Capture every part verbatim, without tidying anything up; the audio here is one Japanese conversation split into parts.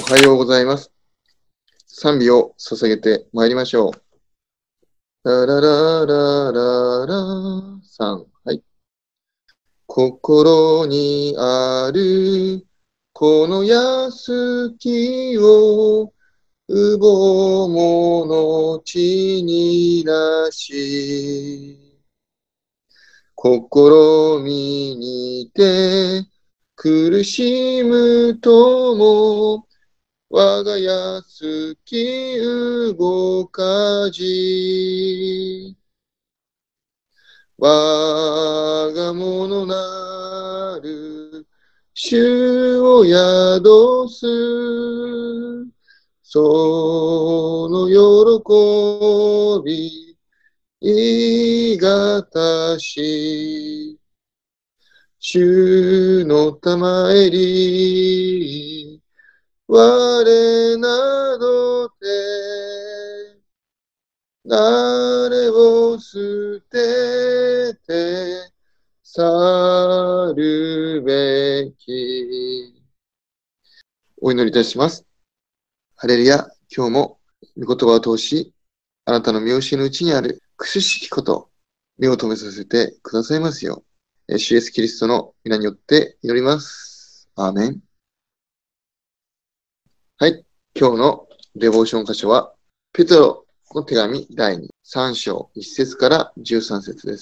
はようございます。賛美を捧げてまいりましょう。ララララララさん。はい。心にあるこの安きをうぼもの地になし、試みにて苦しむとも我が安き動かじ、我がものなる主を宿す、その喜び、いがたし、主のたまえり、我などて誰を捨てて去るべき。お祈りいたします。ハレルヤ、今日も御言葉を通し、あなたの見教えのうちにある苦しきこと、目を留めさせてくださいますよう。主イエスキリストの皆によって祈ります。アーメン。はい。今日のデボーション箇所は、ペトロの手紙だいに、さん章いち節からじゅうさん節です。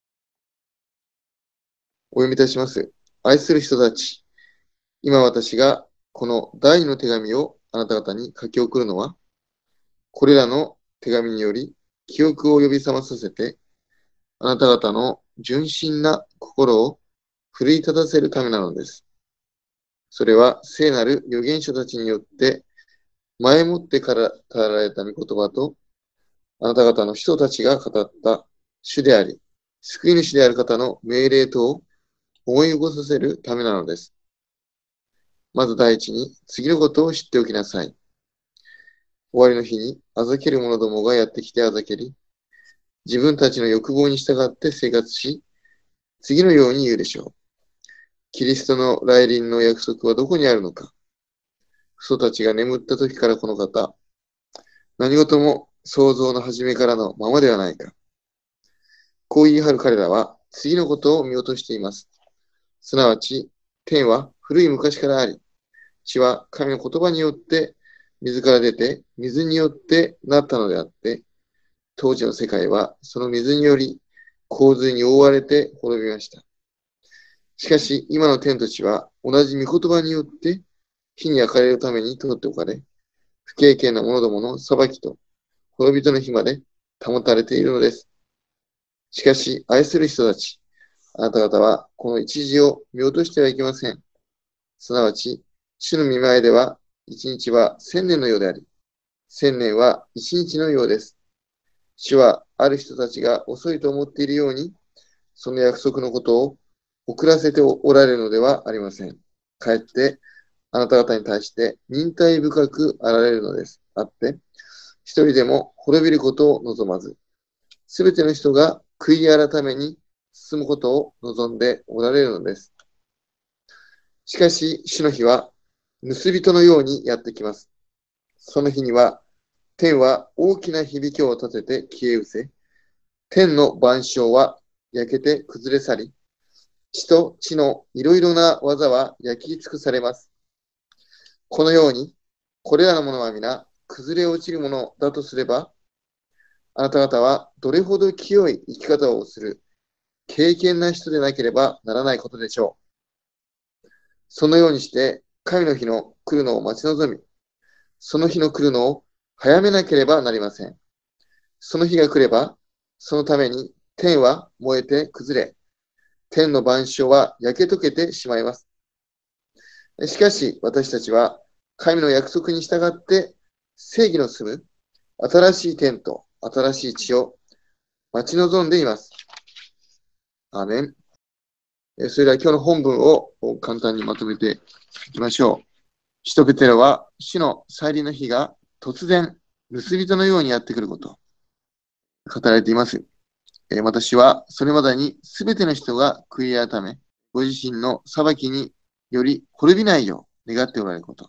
お読みいたします。愛する人たち、今私がこのだいにの手紙をあなた方に書き送るのは、これらの手紙により記憶を呼び覚まさせて、あなた方の純真な心を奮い立たせるためなのです。それは聖なる預言者たちによって前もってから語られた御言葉と、あなた方の人たちが語った主であり、救い主である方の命令とを思い起こさせるためなのです。まず第一に、次のことを知っておきなさい。終わりの日に、あざける者どもがやってきてあざけり、自分たちの欲望に従って生活し、次のように言うでしょう。キリストの来臨の約束はどこにあるのか。父祖たちが眠った時からこの方、何事も創造の初めからのままではないか。こう言い張る彼らは、次のことを見落としています。すなわち、天は古い昔からあり、地は神の言葉によって水から出て、水によってなったのであって、当時の世界はその水により洪水に覆われて滅びました。しかし、今の天と地は同じ御言葉によって火に焼かれるために取っておかれ、不経験な者どもの裁きと滅びとの日まで保たれているのです。しかし、愛する人たち、あなた方はこの一時を見落としてはいけません。すなわち、主の見前では、一日は千年のようであり、千年は一日のようです。主はある人たちが遅いと思っているように、その約束のことを遅らせておられるのではありません。かえって、あなた方に対して忍耐深くあられるのです。あって、一人でも滅びることを望まず、すべての人が悔い改めに進むことを望んでおられるのです。しかし、主の日は、盗人のようにやってきます。その日には、天は大きな響きを立てて消え失せ、天の万象は焼けて崩れ去り、地と地のいろいろな技は焼き尽くされます。このように、これらのものは皆、崩れ落ちるものだとすれば、あなた方はどれほど清い生き方をする、敬虔な人でなければならないことでしょう。そのようにして、神の日の来るのを待ち望み、その日の来るのを早めなければなりません。その日が来れば、そのために天は燃えて崩れ、天の万象は焼け溶けてしまいます。しかし私たちは神の約束に従って正義の住む新しい天と新しい地を待ち望んでいます。アーメン。それでは今日の本文を簡単にまとめていきましょう。使徒ペテロは主の再臨の日が突然盗人のようにやってくること語られています。私はそれまでにすべての人が悔い改め、ご自身の裁きにより滅びないよう願っておられること。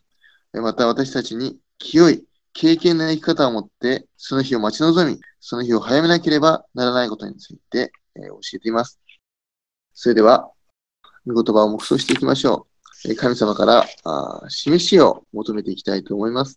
また私たちに清い、敬虔な生き方を持って、その日を待ち望み、その日を早めなければならないことについて、えー教えています。それでは、御言葉を黙想していきましょう。えー神様からあー示しを求めていきたいと思います。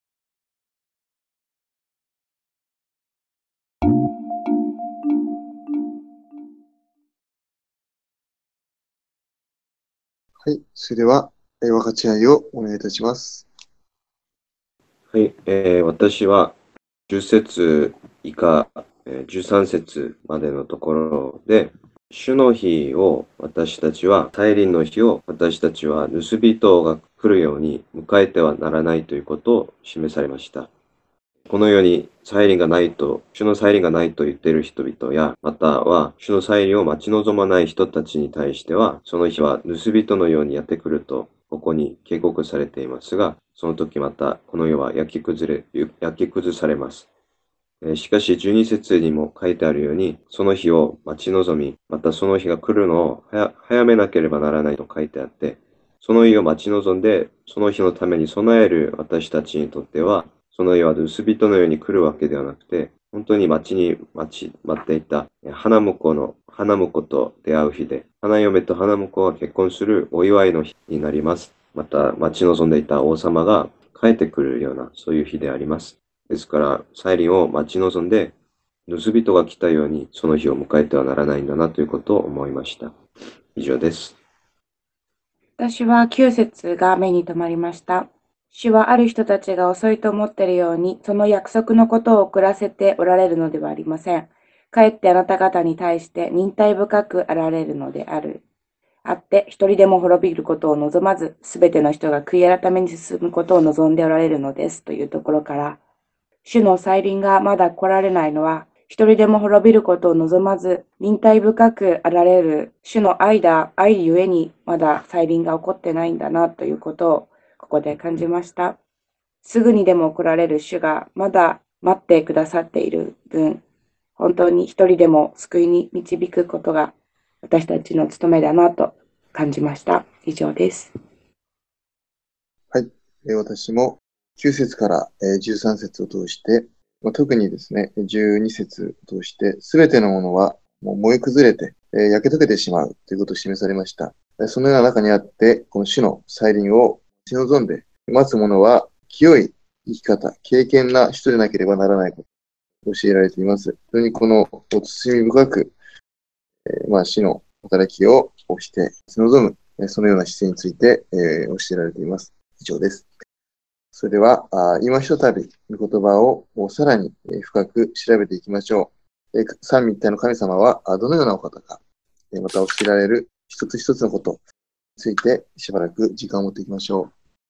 はい。それでは、えー分かち合いをお願いいたします。 はい、えー私はじゅっ節以下、えーじゅうさん節までのところで、主の日を私たちは、大輪の日を私たちは盗人が来るように迎えてはならないということを示されました。このように再臨がないと、主の再臨がないと言っている人々や、または主の再臨を待ち望まない人たちに対しては、その日は盗人のようにやってくると、ここに警告されていますが、その時またこの世は焼き崩れ、焼き崩されます。えーしかしじゅうに節にも書いてあるように、その日を待ち望み、またその日が来るのを早早めなければならないと書いてあって、その日を待ち望んで、その日のために備える私たちにとっては、その日は盗人のように来るわけではなくて、本当に待ちに待ち、待っていた花婿の花婿と出会う日で、花嫁と花婿が結婚するお祝いの日になります。また待ち望んでいた王様が帰ってくるような、そういう日であります。ですから、再臨を待ち望んで、盗人が来たように、その日を迎えてはならないんだなということを思いました。以上です。 私はきゅう節が目に留まりました。主はある人たちが遅いと思っているように、その約束のことを遅らせておられるのではありません。かえってあなた方に対して忍耐深くあられるのである。あって、一人でも滅びることを望まず、すべての人が悔い改めに進むことを望んでおられるのですというところから、主の再臨がまだ来られないのは、一人でも滅びることを望まず、忍耐深くあられる主の愛だ、愛ゆえにまだ再臨が起こってないんだなということをここで感じました。すぐにでも来られる主がまだ待ってくださっている分、本当に一人でも救いに導くことが私たちの務めだなと感じました。以上です。 はい。えー私もきゅう節からえーじゅうさん節を通して、まあ、特にですね、じゅうに節を通して、すべてのものはもう燃え崩れて、えー焼け溶けてしまうということを示されました。えーそのような中にあって、この主の再臨を待ち望んで、待つ者は清い生き方、敬虔な人でなければならないことを教えられています。非常にこのお包み深く、えーまあ、主の働きをして待ち望む、えーそのような姿勢について、えー教えられています。以上です。それでは、あ今ひとたび、御言葉をさらにえー深く調べていきましょう。えー三位一体の神様はあどのようなお方か、えーまた教えられる一つ一つのことについてしばらく時間を持っていきましょう。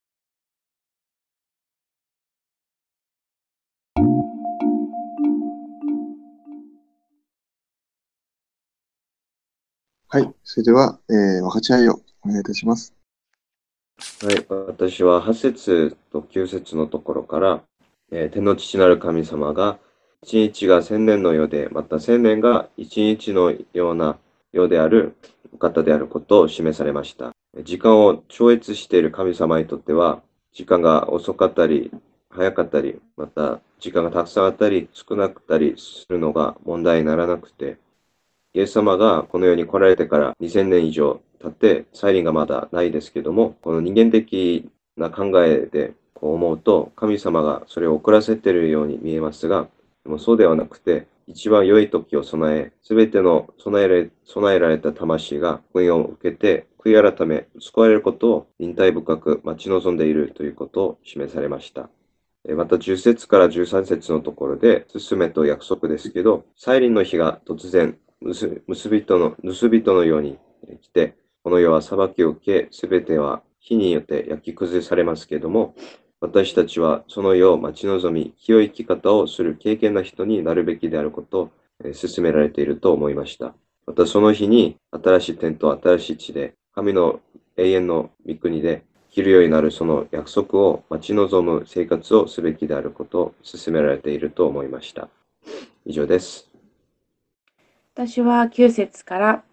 はい。それでは、えー分かち合いをお願いいたします。 はい、私ははち節ときゅう節のところから、えー天の父なる神様が、一日が千年のようで、また千年が一日のようなようであるお方であることを示されました。時間を超越している神様にとっては、時間が遅かったり、早かったり、また時間がたくさんあったり、少なかったりするのが問題にならなくて、イエス様がこの世に来られてからにせんねん以上経って、再臨がまだないですけども、この人間的な考えでこう思うと、神様がそれを遅らせているように見えますが、でもそうではなくて、一番良い時を備え、すべての備えられ備えられた魂が福音を受けて、悔い改め、救われることを忍耐深く待ち望んでいるということを示されました。またじゅっ節からじゅうさん節のところで、進めと約束ですけど、再臨の日が突然、盗人の盗人のように来て、この世は裁きを受け、すべては火によって焼き崩されますけれども、私たちはその世を待ち望み、清い生き方をする敬虔な人になるべきであることを勧められていると思いました。またその日に新しい天と新しい地で、神の永遠の御国で生きるようになるその約束を待ち望む生活をすべきであることを勧められていると思いました。以上です。 私はきゅう節から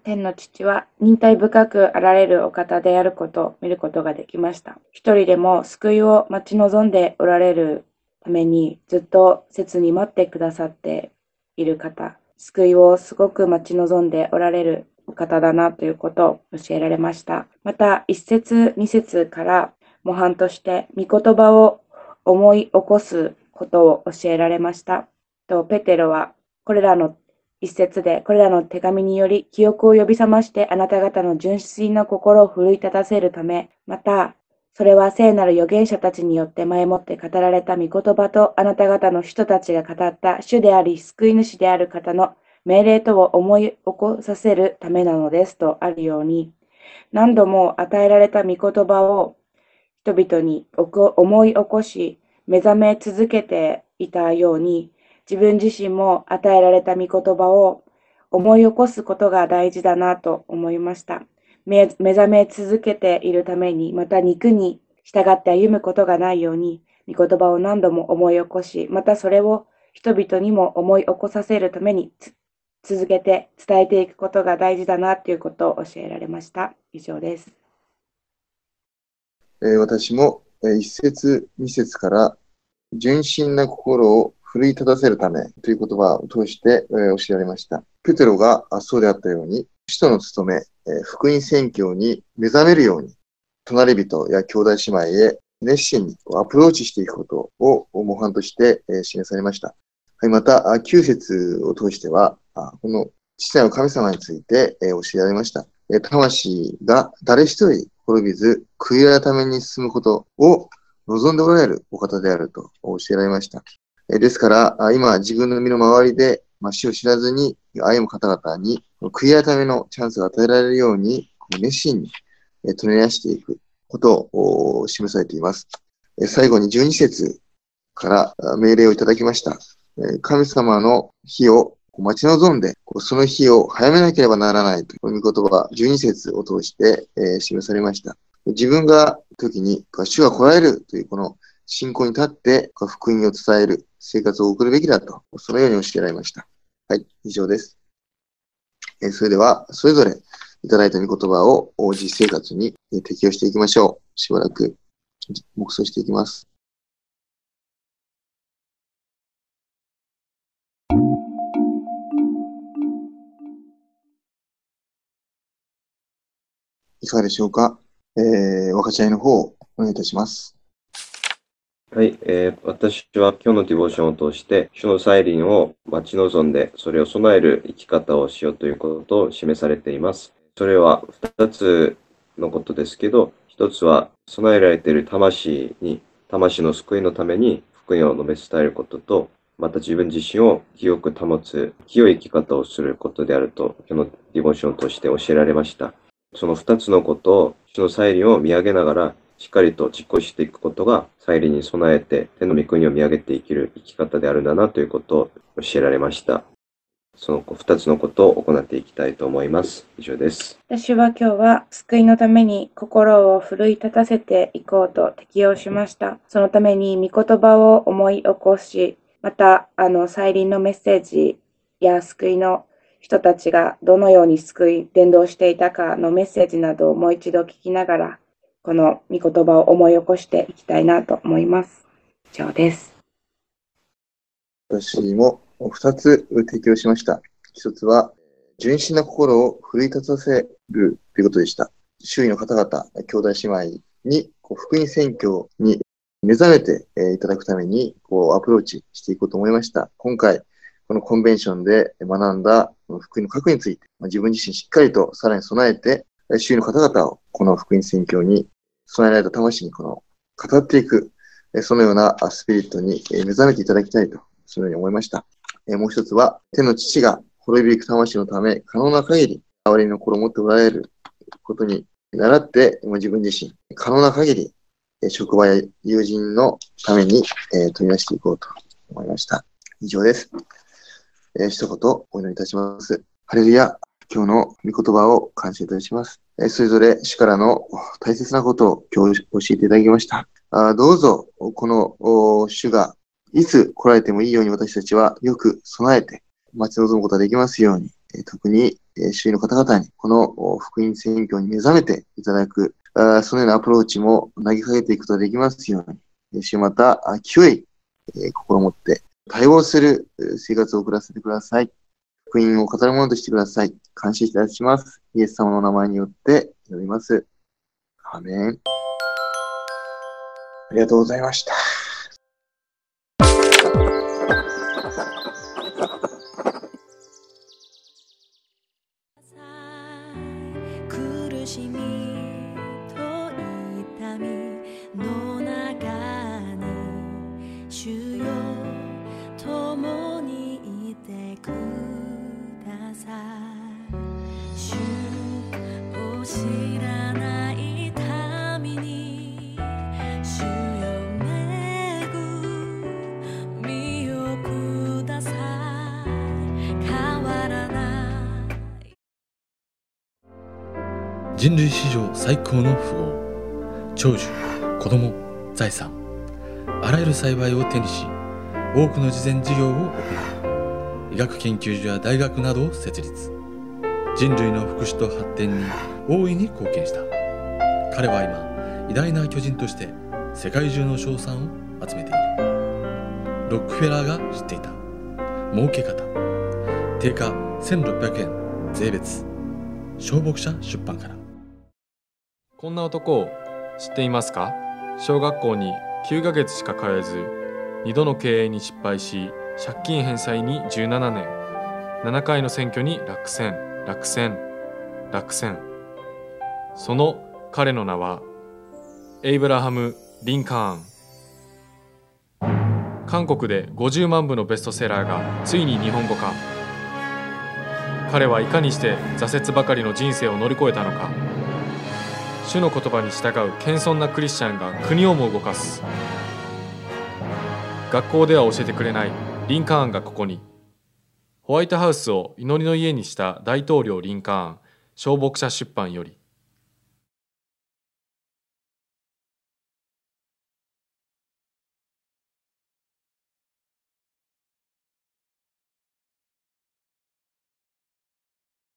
天の父は忍耐深くあられるお方であることを見ることができました。一人でも救いを待ち望んでおられるためにずっと切に待ってくださっている方、救いをすごく待ち望んでおられるお方だなということを教えられました。また一節二節から模範として御言葉を思い起こすことを教えられました。とペテロはこれらの一節でこれらの手紙により記憶を呼び覚ましてあなた方の純粋な心を奮い立たせるため、またそれは聖なる預言者たちによって前もって語られた御言葉とあなた方の人たちが語った主であり救い主である方の命令とを思い起こさせるためなのですとあるように、何度も与えられた御言葉を人々に思い起こし目覚め続けていたように、自分自身も与えられた御言葉を思い起こすことが大事だなと思いました。目覚め続けているために、また肉に従って歩むことがないように、御言葉を何度も思い起こし、またそれを人々にも思い起こさせるために続けて伝えていくことが大事だなということを教えられました。以上です。 えー私も、えー一節二節から純真な心を奮い立たせるためという言葉を通して、えー教えられました。ペテロがあそうであったように、使徒の務め、えー福音宣教に目覚めるように、隣人や兄弟姉妹へ熱心にアプローチしていくことを模範として、えー示されました。はい、また、あきゅう節を通しては、あこの父なる神様について、えー教えられました。えー魂が誰一人滅びず、悔い改めに進むことを望んでおられるお方であると教えられました。えーですから、あ今自分の身の回りで、まあ、死を知らずに歩む方々に悔い改めのチャンスが与えられるように、熱心にえー取り出していくことをお示されています。えー最後にじゅうに節からあ命令をいただきました。えー神様の日を待ち望んで、こうその日を早めなければならないという御言葉、じゅうに節を通して、えー示されました。自分が時に、主が来られるというこの信仰に立って、福音を伝える生活を送るべきだと、そのように教えられました。はい、以上です。えーそれでは、それぞれいただいた御言葉を実生活にえー適用していきましょう。しばらく黙想していきます。いかがでしょうか。えー、分かち合いの方をお願いいたします。 はい、えー私は今日のディボーションを通して、主の再臨を待ち望んで、それを備える生き方をしようということを示されています。それは二つのことですけど、一つは備えられている魂に、魂の救いのために福音を述べ伝えることと、また自分自身を清く保つ、清い生き方をすることであると、今日のディボーションを通して教えられました。その二つのことを、主の再臨を見上げながら、しっかりと実行していくことが、再臨に備えて、天の御国を見上げて生きる生き方であるんだなということを教えられました。その二つのことを行っていきたいと思います。以上です。 私は今日は救いのために心を奮い立たせていこうと適用しました。そのために御言葉を思い起こし、またあの再臨のメッセージや救いの人たちがどのように救い伝道していたかのメッセージなどをもう一度聞きながら、この御言葉を思い起こしていきたいなと思います。以上です。 私も二つ提供しました。一つは、純真な心を奮い立たせるということでした。周囲の方々、兄弟姉妹にこう福音宣教に目覚めていただくためにこうアプローチしていこうと思いました。今回、このコンベンションで学んだ福音の核について、自分自身しっかりとさらに備えて、周囲の方々をこの福音宣教に備えられた魂にこの語っていく、そのようなスピリットに目覚めていただきたいと、そのように思いました。もう一つは、天の父が滅びゆく魂のため、可能な限り、憐れみの心を持っておられることに倣って、自分自身、可能な限り、職場や友人のために取り出していこうと思いました。以上です。えー、一言お祈りいたします。ハレルヤ、今日の御言葉を感謝いたします。えー、それぞれ主からの大切なことを今日教えていただきました。あどうぞ、この主がいつ来られてもいいように私たちはよく備えて待ち望むことができますように、 特に周囲の方々にこの福音宣教に目覚めていただく、そのようなアプローチも投げかけていくことができますように、主また清い心を持って対応する生活を送らせてください。福音を語るものとしてください。感謝いたします。イエス様の名前によって祈ります。アーメン。ありがとうございました。 苦しみと痛みの中に主よ共にいてください。主を知らない民に主よ恵みをください。変わらない人類史上最高の富豪、長寿、子供、財産、あらゆる幸いを手にし、多くの慈善事業を行い、医学研究所や大学などを設立。人類の福祉と発展に大いに貢献した。彼は今、偉大な巨人として世界中の称賛を集めている。ロックフェラーが知っていた儲け方。定価せんろっぴゃくえん税別。小牧者出版から。 こんな男を知っていますか？小学校にきゅうかげつしか通えず、にどの経営に失敗し、借金返済にじゅうななねん、ななかいの選挙に落選、落選、落選。その彼の名は、エイブラハム・リンカーン。韓国でごじゅうまんぶのベストセラーがついに日本語化。彼はいかにして挫折ばかりの人生を乗り越えたのか。主の言葉に従う謙遜なクリスチャンが国をも動かす。学校では教えてくれないリンカーンがここに。ホワイトハウスを祈りの家にした大統領リンカーン、小牧者出版より。